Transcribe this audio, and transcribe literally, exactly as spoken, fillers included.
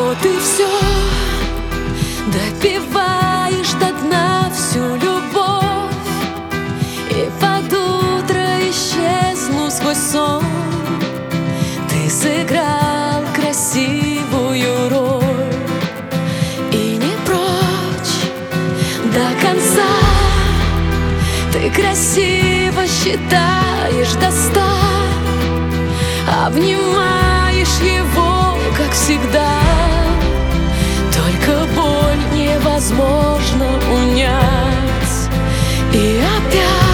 Вот и все, допиваешь до дна всю любовь, и под утро исчезну сквозь сон. Ты сыграл красивую роль и не прочь до конца. Ты красиво считаешь до ста, обнимаешь его, как всегда. Только боль невозможно унять, и опять